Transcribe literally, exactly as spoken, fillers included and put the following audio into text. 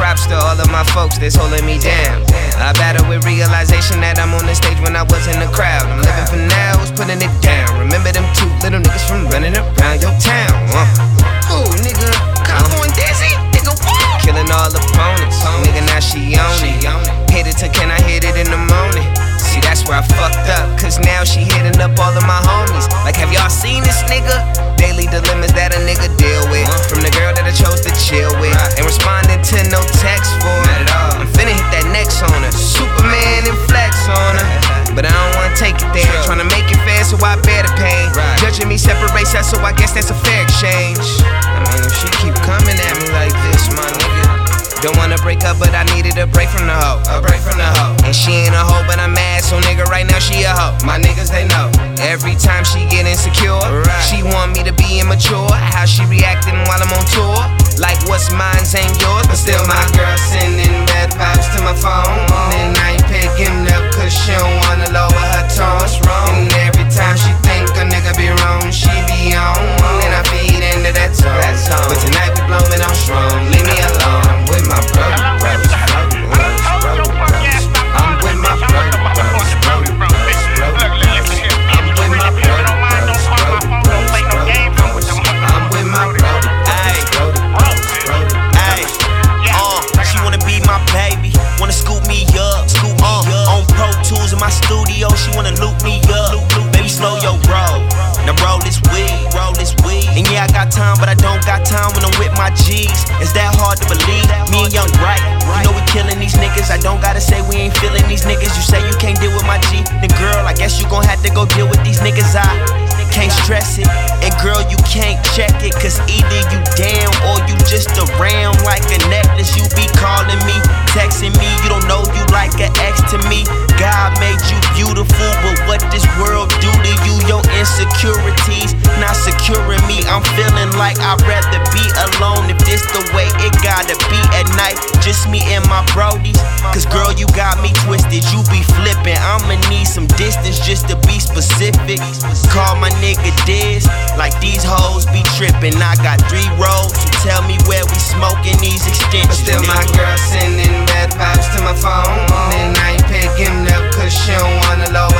props to all of my folks that's holding me down. I battle with realization that I'm on the stage when I was in the crowd. I'm living for now, was putting it down. Remember them two little niggas from running around your town. Uh. Ooh, nigga, Capo and Dizzy, nigga, what? Killing all opponents, nigga, now she own it. Hit it till can I hit it in the morning? See, that's where I fucked up, cause now she hitting up all of my homies. Like, have y'all seen this nigga? Daily dilemmas that a nigga deal with. From the girl that I chose to chill with. Ain't responding to no text for her. I'm finna hit that next on her. Superman and flex on her. But I don't wanna take it there. Tryna make it fair, so I bear the pain. Judging me separates us, so I guess that's a fair exchange. I mean, if she keep coming at me like this, my nigga. Don't wanna break up, but I needed a break from the hoe. A break from the hoe. And she ain't a hoe, but I'm mad, so nigga, right now she a hoe. My niggas, they know. Every time she get insecure, right. She want me to be immature. How she reacting while I'm on tour? Like what's mine's ain't yours, but still my girl sending red vibes to my phone. And I ain't picking up cause she don't wanna lower her tone. And every time she think a nigga be wrong, she be on. And I feed into that tone. But tonight we blowin' on strong. Leave me alone, I'm with my brother, brothers, brothers, brothers, brothers, brothers. I'm with my brother, brothers, brothers, brothers, brothers. I'm with my brother, brothers, brothers, brothers, brothers. I'm with my brother, brothers, brothers, brothers. Ayy, uh, she wanna be my baby, wanna scoop me up, scoop me uh, up. On Pro Tools in my studio, she wanna loop me up. Baby, slow your roll, now roll this weed, roll this weed. And yeah, I got time, but I don't got time when I'm with my G's. Is that hard to believe? Me and Young Right, you know we killing these niggas. I don't gotta say we ain't feeling these niggas. You say you can't deal with my G, then girl, I guess you gon' have to go deal with these niggas. I can't stress it, and girl, you can't check it, cause either you down or you just around like a necklace. You be calling me, texting me, you don't know you like an ex to me. God made you beautiful, but what this world do to you? Your insecurities not securing me. I'm feeling like I'd rather be alone if this the way it gotta be at night. Just me and my brodies, cause girl, you got me twisted. You be flipping, I'ma need some distance just to be specific. Call my nigga Diz, like these hoes be tripping. I got three roads, so tell me where we smoking these extensions. But still my girl sending red vibes to my phone. And I ain't picking up cause she don't wanna lower